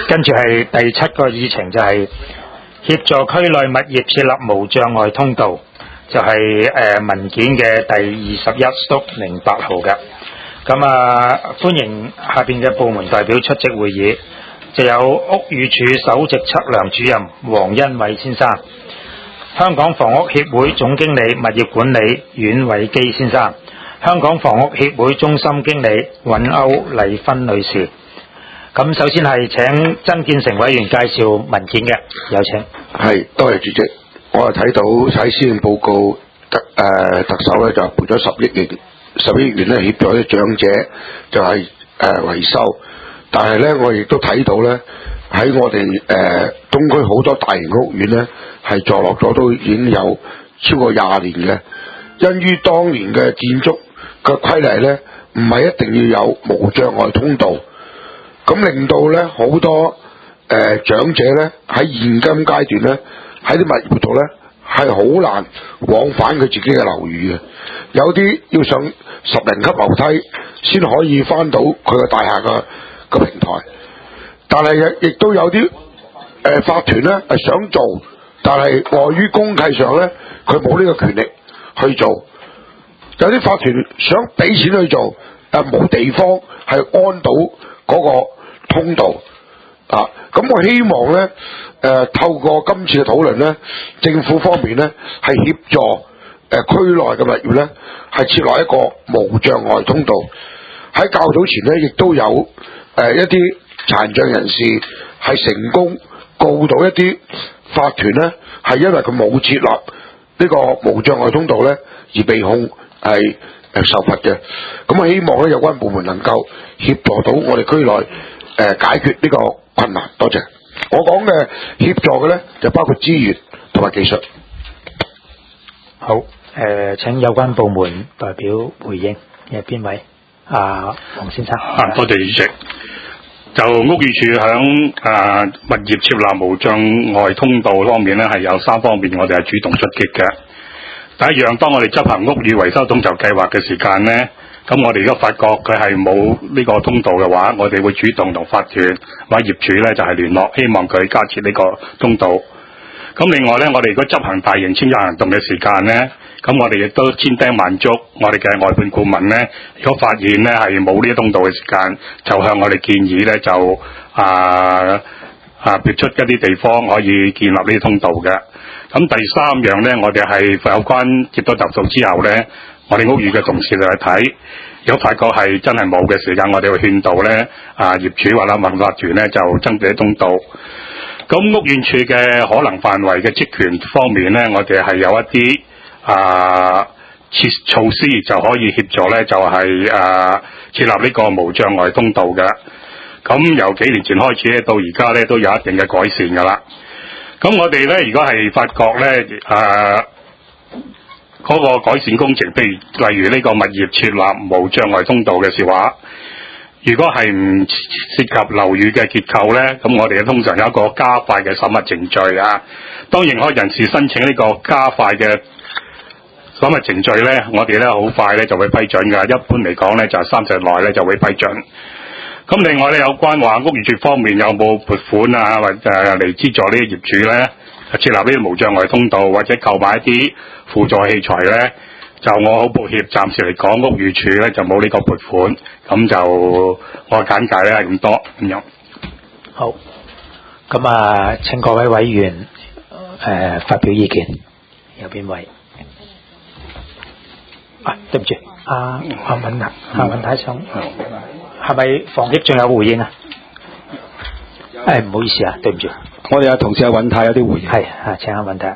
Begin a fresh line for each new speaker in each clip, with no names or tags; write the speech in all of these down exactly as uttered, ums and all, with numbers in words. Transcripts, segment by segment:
跟住係第七個議程就係協助區內物業設立無障礙通道，就係、是、誒、呃、文件嘅第二十一縮零八號嘅。咁啊，歡迎下邊嘅部門代表出席會議，就有屋宇署首席測量主任黃恩偉先生，香港房屋協會總經理物業管理阮偉基先生，香港房屋協會中心經理尹歐麗芬女士。咁首先係請曾建成委員介紹文件嘅，有請。
係，多謝主席。我係睇到喺施政報告特誒、呃、特首咧就撥咗十億元，十億元咧協助啲長者就係誒維修，但係咧我亦都睇到咧喺我哋誒、呃、東區好多大型屋苑咧係坐落咗都已經有超過廿年嘅，因於當年嘅建築嘅規例咧唔係一定要有無障礙通道。咁令到咧好多誒、呃、長者咧喺現今階段咧喺啲物業度咧係好難往返佢自己嘅樓宇嘅，有啲要上十零級樓梯先可以翻到佢個大廈嘅個平台，但係亦都有啲誒、呃、法團咧係想做，但係礙於公契上咧佢冇呢個權力去做，有啲法團想俾錢去做，但冇地方係安到嗰個通道啊！咁我希望咧，誒、呃、透過今次嘅討論咧，政府方面咧係協助誒、呃、區內嘅物業咧係設立一個無障礙通道。喺較早前咧，亦都有誒、呃、一啲殘障人士係成功告到一啲法團咧，係因為佢冇設立呢個無障礙通道咧而被控係誒受罰嘅。咁我希望咧有關部門能夠協助到我哋區內誒、呃、解決呢個困難。多謝。我講嘅協助嘅咧就包括資源同埋技術。
好，誒、呃、請有關部門代表回應，係邊位？啊，黃先生。
啊，多謝主席。就屋宇署響啊物業設立無障礙通道方面咧，係有三方面我哋係主動出擊嘅。第一樣，當我哋執行屋宇維修統籌計劃嘅時間咧，咁我哋如果發覺佢係冇呢個通道嘅話，我哋會主動同法團或者業主咧就係、是、聯絡，希望佢加設呢個通道。咁另外咧，我哋如果執行大型清拆行動嘅時間咧，咁我哋亦都千叮萬囑我哋嘅外判顧問咧，如果發現咧係冇呢啲通道嘅時間，就向我哋建議咧就啊啊別出一啲地方可以建立呢啲通道嘅。咁第三樣咧，我哋係有關接到投訴之後咧，我哋屋宇嘅同事就去睇，如果發覺係真係冇嘅時間，我哋會勸導咧啊業主或者民法團咧就增設通道。咁屋苑處嘅可能範圍嘅職權方面咧，我哋係有一啲啊設措施就可以協助咧，就係、是、啊設立呢個無障礙通道嘅。咁由幾年前開始咧，到而家咧都有一定嘅改善噶啦。咁我哋咧，如果係發覺咧啊嗰、那個改善工程，譬如例如呢個物業設立無障礙通道嘅時話，如果係唔涉及樓宇嘅結構咧，咁我哋通常有一個加快嘅審核程序啊。當認可人士申請呢個加快嘅審核程序咧，我哋咧好快咧就會批准㗎。一般嚟講咧就係三十日內咧就會批准。咁另外咧有關話屋宇署方面有冇撥款啊，或者嚟資助呢啲業主咧設立呢啲無障礙通道，或者購買一啲輔助器材咧？就我好抱歉，暫時嚟講屋宇署咧就冇呢個撥款，咁就我簡介咧係咁多咁樣。
好，咁啊請各位委員誒、呃、發表意見，有邊位？啊，對唔住，阿阿敏啊，阿敏太想，係咪房協仲有回應啊？誒，唔好意思啊，對唔住，
我哋有同事阿尹太有啲回應。
係啊，請阿尹太。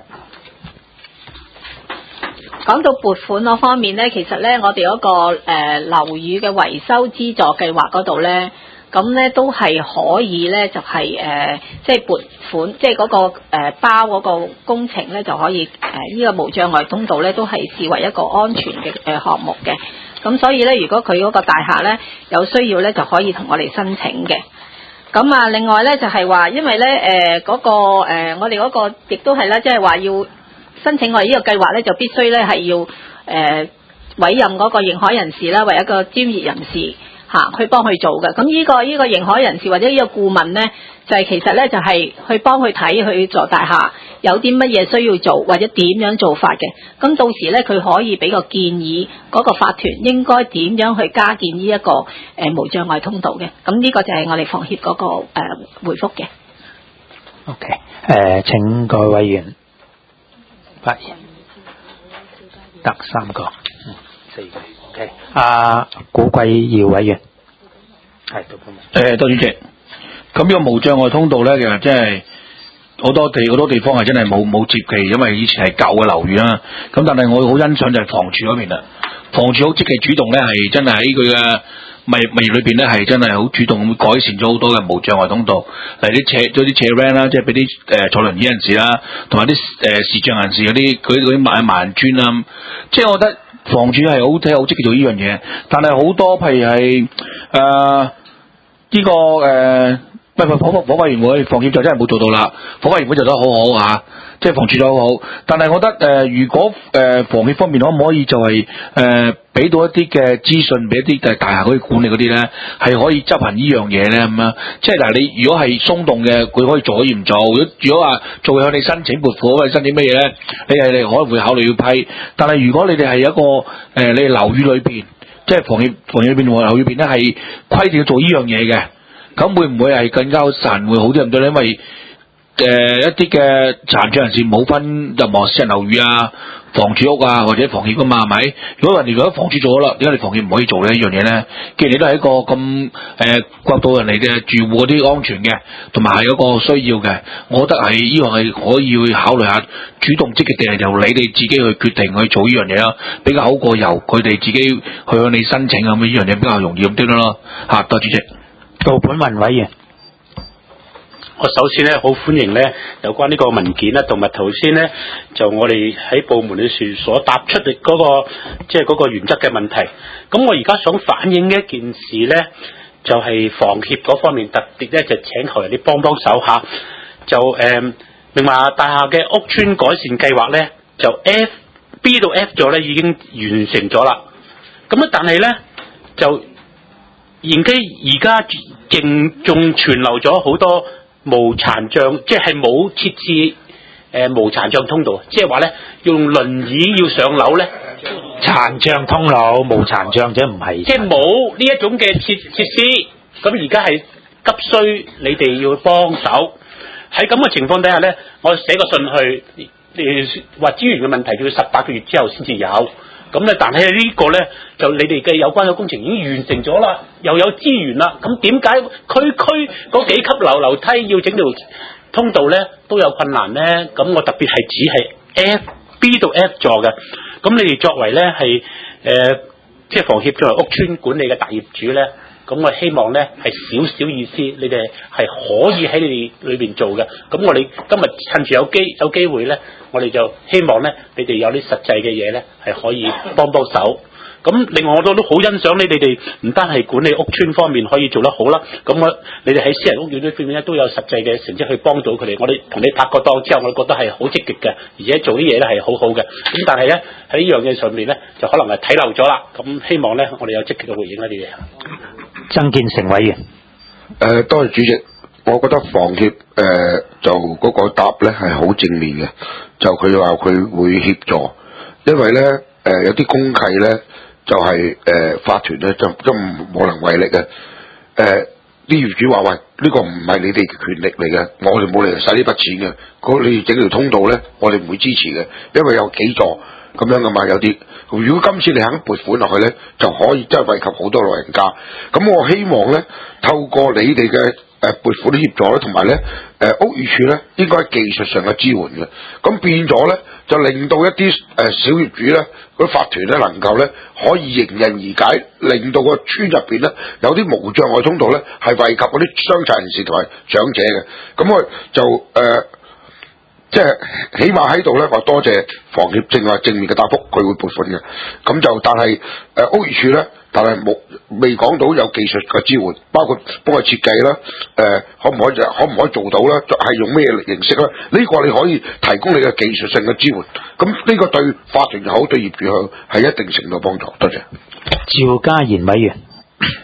講到撥款嗰方面咧，其實咧我哋嗰、那個誒樓宇嘅維修資助計劃嗰度咧，咁咧都係可以咧就係、是、誒、呃、即係撥款，即係嗰、那個誒、呃、包嗰個工程咧就可以誒呢、呃這個無障礙通道咧都係視為一個安全嘅誒項目嘅。咁所以咧，如果佢嗰個大廈咧有需要咧，就可以同我哋申請嘅。咁啊，另外咧就係、是、話，因為咧誒嗰個誒、呃、我哋嗰個亦都係咧，即係話要申請我哋呢個計劃咧，就必須咧係要誒、呃、委任嗰個認可人士啦，為一個專業人士嚇去幫佢做嘅。咁呢個呢個認可人士或者呢個顧問咧，就係其實咧就係去幫佢睇佢座大廈有啲乜嘢需要做或者點樣做法嘅。咁到時咧佢可以俾個建議嗰個法團應該點樣去加建呢一個誒無障礙通道嘅。咁呢個就係我哋房協嗰個誒回覆嘅。
OK， 誒請各位委員發言，得三個，嗯，四個 ，OK。阿古貴耀委員，係到今日。
誒，多主席，咁呢個無障礙通道咧，其實真係好多地好多地方係真係冇冇接地，因為以前係舊嘅樓宇啦。咁但係我好欣賞就係房署嗰邊啦，房署好積極主動咧，係真係喺佢嘅物業物業裏邊咧，係真係好主動改善咗好多嘅無障礙通道，例如啲斜咗啲斜 van 啦，即係俾啲誒坐輪椅人士啦，同埋啲誒視障人士嗰啲佢嗰啲買慢磚啦，即係我覺得房署係好睇好積極做呢樣嘢，但係好多譬如係誒呢個誒。呃唔係房房委員會，房協就真係冇做到啦。房委員會做得好好嚇，即係房署做得好好。但係我覺得誒、呃，如果誒、呃、房協方面可唔可以就係誒俾到一啲嘅資訊俾一啲嘅大廈可以管理嗰啲咧，係可以執行呢樣嘢咧咁樣。即係嗱，你如果係鬆動嘅，佢可以做可以唔做。如果如果話做向你申請撥款，或者申請乜嘢咧，你係你可能會考慮要批。但係如果你哋係一個誒、呃，你哋樓宇裏邊，即係房協房協裏邊同樓宇裏邊咧係規定要做呢樣嘢嘅。咁會唔會係更加實會好啲唔對咧？因為誒、呃、一啲嘅殘障人士冇分任何私人樓宇啊、房署屋啊或者房協噶嘛，係咪？如果人哋如果房署做咗啦，點解你房協唔可以做呢一樣嘢咧？既然你都係一個咁誒顧到人哋嘅住戶嗰啲安全嘅，同埋係一個需要嘅，我覺得係呢樣係可以去考慮下主動積極定係由你哋自己去決定去做呢樣嘢啦，比較好過由佢哋自己去向你申請咁呢樣嘢比較容易咁啲咯嚇。多謝主席。
杜本文委員，
我首先咧好歡迎咧有關呢個文件啦，同埋頭先咧就我哋喺部門裏邊所答出嘅嗰個即係嗰個原則嘅問題。咁我而家想反映嘅一件事咧，就係房協嗰方面特別咧就請求人哋幫幫手嚇。就誒明華大廈嘅屋邨改善計劃咧，就 F B 到 F 咗咧已經完成咗啦。咁啊，但係咧就現機而家仍仲存留咗好多無殘障，即係冇設置誒、呃、無殘障通道，即係話咧用輪椅要上樓咧，
殘障通路無殘障者唔係，
即係冇呢一種嘅設設施。咁而家係急需你哋要幫手。喺咁嘅情況底下咧，我寫個信去誒話資源嘅問題要十八個月之後先至有。咁咧，但係呢個咧就你哋嘅有關嘅工程已經完成咗啦，又有資源啦。咁點解區區嗰幾級樓樓梯要整條通道咧都有困難咧？咁我特別係指係 F B 到 F 座嘅。咁你哋作為咧係誒即係房協作為屋邨管理嘅大業主咧，咁我希望咧係少少意思，你哋係可以喺你哋裏邊做嘅。咁我哋今日趁住有機有機會咧，我哋就希望咧，你哋有啲實際嘅嘢咧，係可以幫幫手。咁另外我都都好欣賞你哋哋唔單係管理屋邨方面可以做得好啦，咁我你哋喺私人屋苑呢方面咧都有實際嘅成績去幫到佢哋。我哋同你拍過檔之後，我覺得係好積極嘅，而且做啲嘢咧係好好嘅。咁但係咧喺呢樣嘢上面咧，就可能係睇漏咗啦。咁希望咧，我哋有積極嘅回應一啲嘢。
曾建成委員，
誒多謝主席，我覺得房協誒、呃、就嗰個答咧係好正面嘅，就佢話佢會協助，因為咧誒、呃、有啲公契咧就係、是、誒、呃、法團咧就都唔無能為力嘅，誒啲業主話喂呢、這個唔係你哋嘅權力嚟嘅，我哋冇理由使呢筆錢嘅，嗰你整條通道咧我哋唔會支持嘅，因為有幾座咁樣噶嘛，有啲。如果今次你肯撥款落去咧，就可以真係惠及好多老人家。咁我希望咧，透過你哋嘅誒撥款協助咧，同埋咧誒屋宇署咧，應該技術上嘅支援嘅。咁變咗咧，就令到一啲誒小業主咧，嗰啲法團咧，能夠咧可以迎刃而解，令到個村入邊咧有啲無障礙通道咧，係惠及嗰啲傷殘人士同埋長者嘅。咁我就誒。呃即係起碼喺度咧，話多謝房協正話正面嘅答覆，佢會撥款嘅。咁就但係誒、呃、屋宇署咧，但係冇未講到有技術嘅支援，包括幫佢設計啦，誒、呃、可唔可以可唔可以做到咧？係用咩形式咧？呢、這個你可以提供你嘅技術性嘅支援。咁呢個對法團又好，對業主又好，係一定程度幫助。多謝。
趙家賢委員。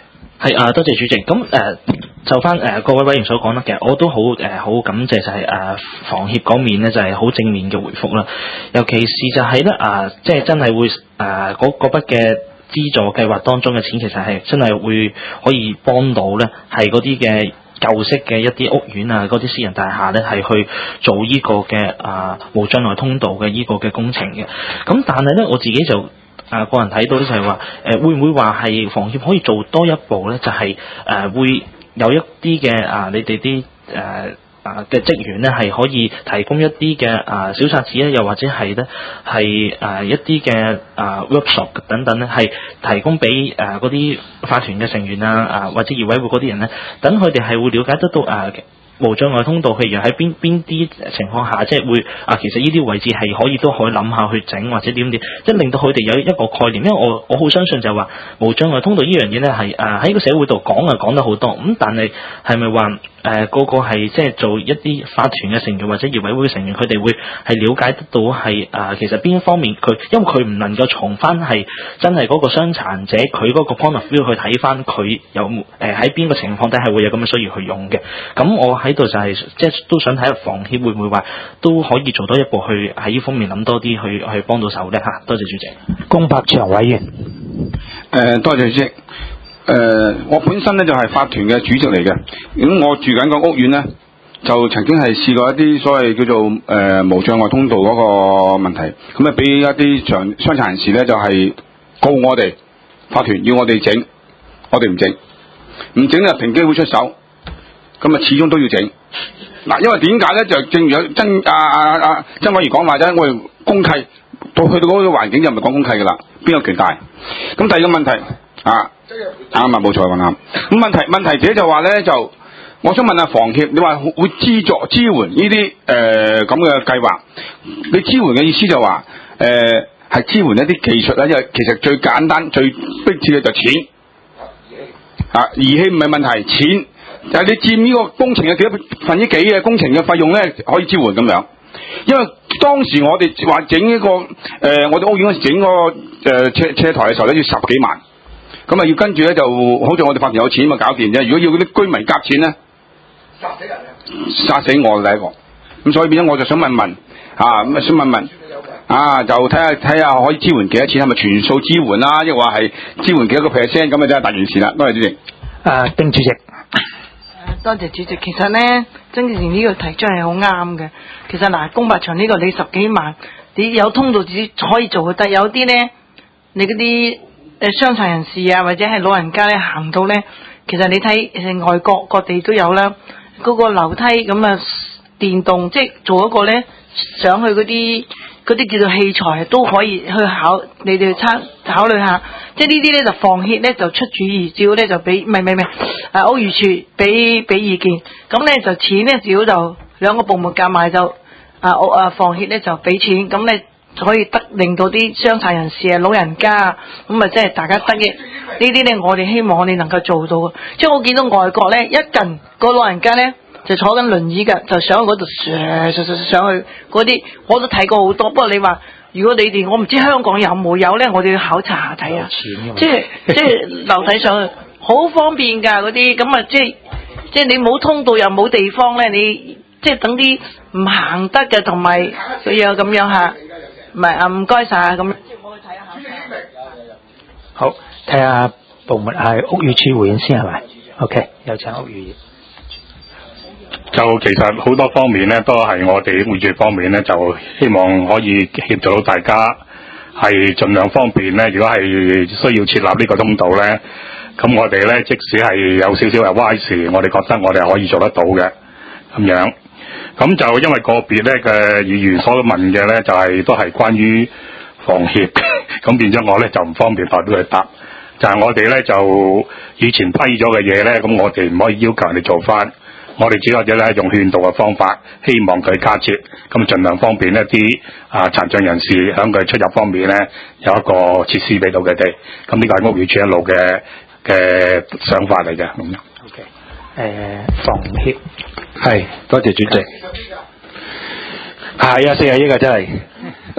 係啊，多謝主席。咁誒、呃、就翻誒、呃、各位委員所講啦，其實我都好誒好感謝就係、是、誒、呃、房協嗰面咧，就係、是、好正面嘅回覆啦。尤其是就係咧啊，即係真係會誒嗰嗰筆嘅資助計劃當中嘅錢，其實係真係會可以幫到咧，係嗰啲嘅舊式嘅一啲屋苑啊，嗰啲私人大廈咧，係去做呢個嘅啊無障礙通道嘅呢個嘅工程嘅。咁但係咧，我自己就啊個人睇到咧就係話誒會唔會話係房協可以做多一步咧？就係、是、誒、呃、會有一啲嘅啊你哋啲誒啊嘅職員咧係可以提供一啲嘅啊小冊子咧，又或者係咧係誒一啲嘅啊 workshop 等等咧，係提供俾誒嗰啲法團嘅成員啊啊或者業委會嗰啲人咧，等佢哋係會了解得到啊無障礙通道，譬如喺邊邊啲情況下，即係會啊，其實呢啲位置係可以都可以諗下去整或者點點，即係令到佢哋有一個概念。因為我我好相信就係話無障礙通道呢樣嘢咧係誒喺個社會度講啊講得好多，咁但係係咪話誒個個係即係做一啲法團嘅成員或者業委會嘅成員，佢哋會係了解得到係誒、呃、其實邊一方面佢，因為佢唔能夠從翻係真係嗰個傷殘者佢嗰個 point of view 去睇翻佢有誒喺邊個情況底下會有咁嘅需要去用嘅。咁我喺度就係、是、即係都想睇下房協會唔會話都可以做多一步去喺呢方面諗多啲去去幫到手咧嚇。多謝主席。
龔柏祥委員。
誒、呃，多謝主席。誒、呃，我本身咧就係、是、法團嘅主席嚟嘅。咁我住緊個屋苑咧，就曾經係試過一啲所謂叫做誒、呃、無障礙通道嗰個問題，咁啊俾一啲傷傷殘人士咧就係、是、告我哋法團要我哋整，我哋唔整，唔整就平機會出手，咁啊始終都要整。嗱，因為點解咧？就正如有曾啊啊啊曾委員講話啫，我哋公契到去到嗰個環境就唔係講公契噶啦，邊個權大？咁第二個問題啊，啱啊，冇錯講啱。咁問題問題者就話咧，就我想問下房協，你話會資助支援呢啲誒咁嘅計劃？你支援嘅意思就話誒係支援一啲技術啦，因為其實最簡單最迫切嘅就錢啊，儀器唔係問題，錢。就係你佔呢個工程嘅幾多分之幾嘅工程嘅費用咧，可以支援咁樣。因為當時我哋話整一個誒、呃，我哋屋苑嗰時整個誒、呃、車車台嘅時候咧，要十幾萬，咁啊要跟住咧就好似我哋法團有錢嘛搞掂啫。如果要嗰啲居民夾錢咧，殺死人啊！殺死我第一個。咁所以變咗我就想問問啊，咁啊想問問啊，就睇下睇下可以支援幾多錢，係咪全數支援啦？抑或係支援幾多個 percent 咁啊？真係大件事啦。多謝主席。
誒，丁主席。
多謝主席。其實咧，曾健成呢個提出係好啱嘅。其實嗱，龔柏祥呢個你十幾萬，你有通道只可以做得，有啲咧，你嗰啲誒傷殘人士啊，或者係老人家咧行到咧，其實你睇外國各地都有啦，嗰、那個樓梯咁啊，電動即係做一個咧上去嗰啲嗰啲叫做器材都可以去考，你哋參考慮下。即係呢啲咧就房協咧就出主意，只要咧就俾唔係唔係唔係啊屋宇署俾俾意見，咁咧就錢咧只要就兩個部門夾埋就啊屋啊房協咧就俾錢，咁咧就可以得令到啲傷殘人士啊老人家啊咁啊即係大家得益。呢啲咧我哋希望我哋能夠做到嘅。即係我見到外國咧一近個老人家咧就坐緊輪椅㗎，就上去嗰度上上上上去嗰啲我都睇過好多。不過你話如果你哋我唔知香港有冇有咧，我哋要考察下睇啊。即係即係樓梯上去好方便㗎嗰啲，咁啊即係即係你冇通道又冇地方咧，你即係等啲唔行得嘅同埋佢有咁樣嚇，唔係啊唔該晒啊咁。我去睇下考察。
好，睇下部門係屋宇署回應先係咪 ？OK，有請屋宇。
就其實好多方面咧，都係我哋屋宇署方面咧，就希望可以協助到大家，係盡量方便咧。如果係需要設立呢個通道咧，咁我哋咧即使係有少少係歪事，我哋覺得我哋係可以做得到嘅咁樣。咁就因為個別咧嘅議員所問嘅咧，就係、是、都係關於房協，咁變咗我咧就唔方便代表佢答。就係、是、我哋咧就以前批咗嘅嘢咧，咁我哋唔可以要求人哋做翻。我哋只可以咧用勸導嘅方法，希望佢加設，咁盡量方便一啲啊殘障人士喺佢出入方面咧有一個設施俾到佢哋。咁呢個係屋宇署一路嘅嘅想法嚟嘅咁樣。
OK，誒房協
係多謝主席。係啊，四十億啊真係。誒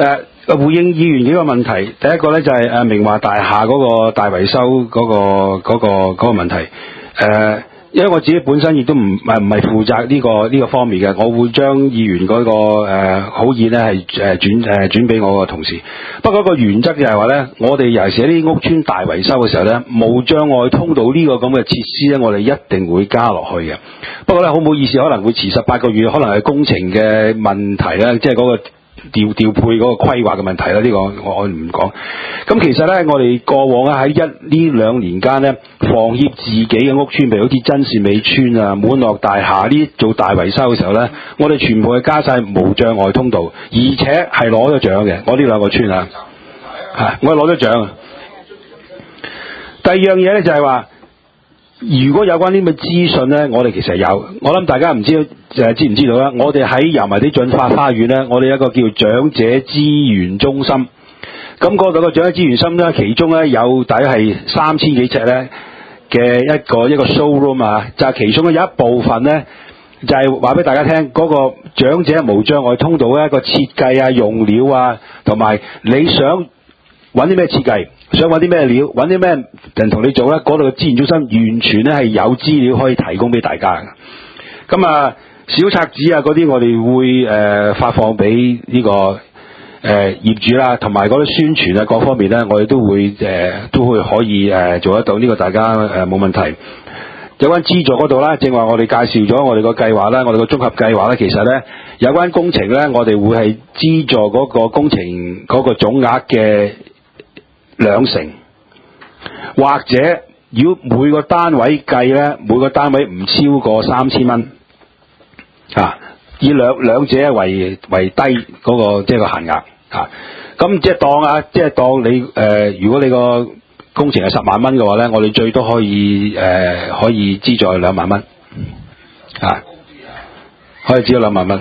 回應議員幾個問題，第一個咧就係誒明華大廈嗰個大維修嗰、個嗰、個嗰、個問題。誒、呃，因為我自己本身亦都唔唔唔係負責呢、個呢、個方面嘅，我會將議員嗰、個誒、呃、好意咧係誒轉誒轉俾我個同事。不過個原則就係話咧，我哋尤其是喺啲屋邨大維修嘅時候咧，無障礙通道呢個咁嘅設施咧，我哋一定會加落去嘅。不過咧，好唔好意思，可能會遲十八個月，可能係工程嘅問題啦，即係嗰個。調調配嗰個規劃嘅問題啦，呢、這個我我唔講。咁其實咧，我哋過往咧喺一呢兩年間咧，房協自己嘅屋邨，譬如好似真善美邨啊、滿樂大廈呢做大維修嘅時候咧，我哋全部係加晒無障礙通道，而且係攞咗獎嘅。我呢兩個邨啊，係我係攞咗獎。第二樣嘢咧就係話，如果有關呢啲嘅資訊咧，我哋其實有。我諗大家唔知誒知唔知道啦？我哋喺油麻地進發花園咧，我哋有一個叫長者資源中心。咁嗰度個長者資源中心咧，其中咧有大約係三千幾尺咧嘅一個一個 showroom 啊，就係其中咧有一部分咧就係話俾大家聽嗰個長者無障礙通道嘅一個設計啊、用料啊，同埋你想揾啲咩設計，想揾啲咩料，揾啲咩人同你做咧，嗰度嘅資源中心完全咧係有資料可以提供俾大家嘅。咁啊，小冊子啊嗰啲我哋會誒、呃、發放俾呢、這個誒、呃、業主啦，同埋嗰啲宣傳啊各方面咧，我哋都會誒、呃、都會可以誒、呃、做得到，呢、這個大家誒冇、呃、問題。有關資助嗰度啦，正話我哋介紹咗我哋個計劃啦，我哋個綜合計劃咧，其實咧有關工程咧，我哋會係資助嗰個工程嗰個總額嘅兩成，或者如果每個單位計咧，每個單位唔超過三千蚊，啊，以兩兩者為為低嗰、那個即係、就是、個限額啊。咁即係當啊，即係當你誒、呃，如果你個工程係十萬蚊嘅話咧，我哋最多可以誒、呃、可以資助兩萬蚊，啊，可以資助兩萬蚊。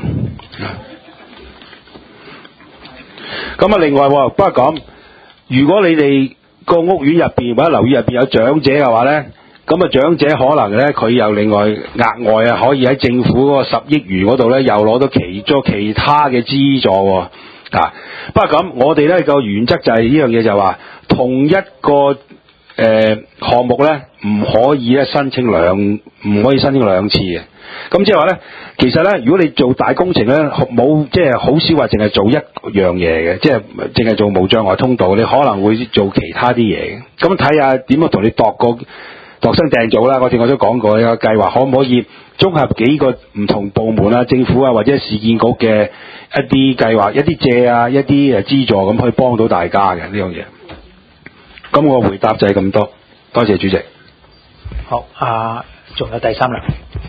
咁啊，另外不過講。如果你哋個屋苑入邊或者樓宇入邊有長者嘅話咧，咁啊長者可能咧佢又另外額外啊可以喺政府嗰個十億元嗰度咧又攞到其咗其他嘅資助喎、哦、啊！不過咁我哋咧個原則就係呢樣嘢就係話，同一個誒、呃、項目咧唔可以咧申請兩唔可以申請兩次嘅。咁即係話咧，其實咧，如果你做大工程咧，冇即係好少話淨係做一樣嘢嘅，即係淨係做無障礙通道，你可能會做其他啲嘢嘅。咁睇下點樣同你度個度身訂造啦。我哋我都講過有個計劃，可唔可以綜合幾個唔同部門啊、政府啊或者市建局嘅一啲計劃、一啲借啊、一啲誒資助咁，可以幫到大家嘅呢樣嘢。咁我回答就係咁多，多謝主席。
好，啊，仲有第三輪。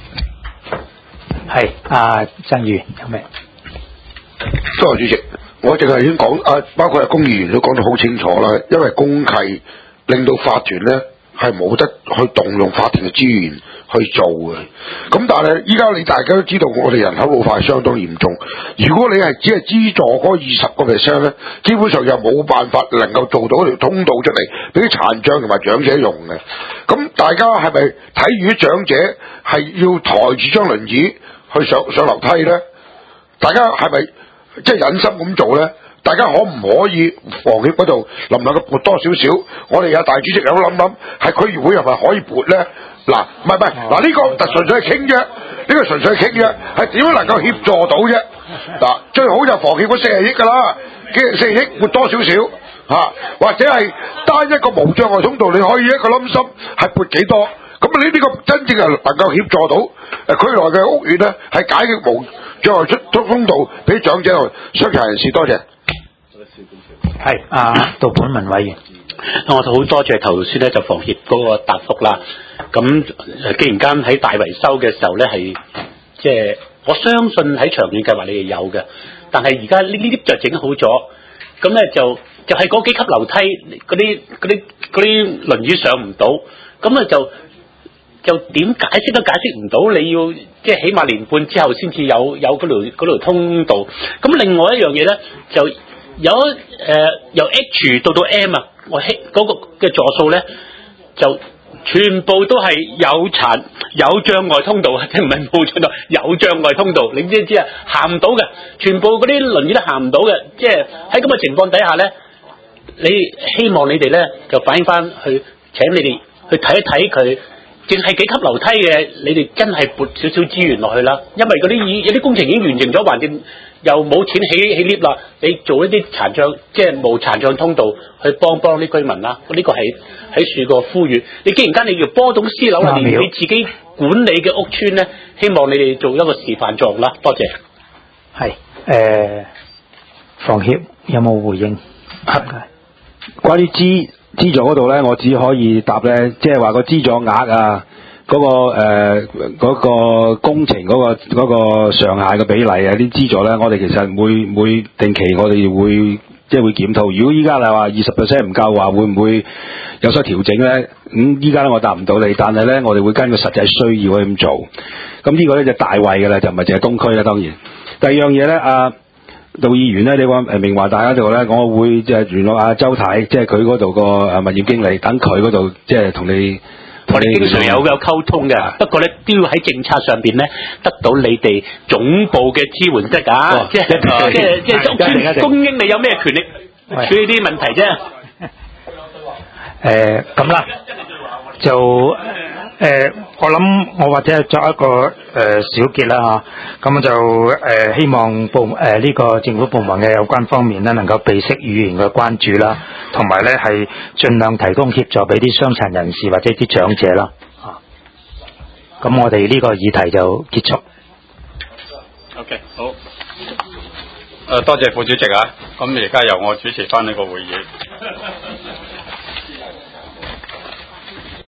係啊，曾議員有咩？
多謝主席，我淨係已經講啊，包括係公議員都講得好清楚啦。因為公契令到法團咧係冇得去動用法團嘅資源去做嘅。咁但係依家你大家都知道，我哋人口老化係相當嚴重。如果你係只係資助嗰二十個 percent 咧，基本上又冇辦法能夠做到條通道出嚟俾啲殘障同埋長者用嘅。咁大家係咪睇住啲長者係要抬住張輪椅去上上樓梯咧？大家係咪即係忍心咁做咧？大家可唔可以房協嗰度能唔能夠撥多少少？我哋有大主席有諗諗，係區議會係咪可以撥咧？嗱，唔係唔係，嗱呢個純粹係傾啫，呢個純粹係傾啫，係點樣能夠協助到啫？嗱，最好就房協嗰四十億㗎啦，四十億撥多少少嚇，或者係單一個無障礙通道，你可以一個冧心係撥幾多？咁你呢個真正係能夠協助到誒區內嘅屋苑咧，係解決無障礙出通道俾長者同傷殘人士。多謝。
係啊，杜本文委員，
我就好多謝頭先咧就房協嗰個答覆啦。咁既然間喺大維修嘅時候咧係即係我相信喺長遠計劃你哋有嘅，但係而家呢呢啲就整好咗，咁咧就就係嗰幾級樓梯嗰啲嗰啲嗰啲輪椅上唔到，咁啊就就點解釋都解釋唔到，你要即係起碼年半之後先至有有嗰條嗰條通道。咁另外一樣嘢咧就有誒、呃、由 H 到到 M 啊，我希嗰個嘅座數咧就全部都係有殘有障礙通道，即係唔係冇障礙，有障礙通道，你知唔知啊？行唔到嘅，全部嗰啲輪椅都行唔到嘅，即係喺咁嘅情況底下咧，你希望你哋咧就反映翻去，請你哋去睇一睇佢。淨係幾級樓梯嘅，你哋真係撥少少資源落去啦。因為嗰啲已有啲工程已經完成咗，橫掂又冇錢起起 lift 啦。你做一啲殘障，即係無殘障通道去幫幫啲居民啦。呢、這個係喺處個呼籲。你既然間你要波動私樓，你你自己管理嘅屋邨咧，希望你哋做一個示範作用啦。多謝。
係誒、呃，房協有冇回應？
關於資資助嗰度咧，我只可以答咧，即係話個資助額啊，嗰、那個誒嗰、呃那個工程嗰、那個嗰、那個上限嘅比例啊，啲資助咧，我哋其實每每定期我哋會即係會檢討。如果依家你話二十 percent 唔夠話，會唔會有所調整咧？咁依家咧我答唔到你，但係咧我哋會根據實際需要去咁做。咁呢個咧就大位嘅啦，就唔係淨係東區啦，當然。第二樣嘢咧，啊。杜議員咧，你話誒明華大嗰度咧，我會即係聯絡阿周太，即係佢嗰度個誒物業經理，等佢嗰度即係同你。
我哋經常有有溝通嘅，不過咧都要喺政策上邊咧得到你哋總部嘅支援得㗎、哦，即係即係即係屋邨供應，你有咩權力處理啲問題啫？
誒咁啦，就誒、呃、我諗我或者作一個誒、呃、小結啦嚇，咁就誒、呃、希望部誒呢、呃這個政府部門嘅有關方面咧，能夠備悉議員嘅關注啦，同埋咧係盡量提供協助俾啲傷殘人士或者啲長者啦。啊，咁我哋呢個議題就結束。
OK， 好。誒、呃，多謝副主席啊！咁而家由我主持翻呢個會議。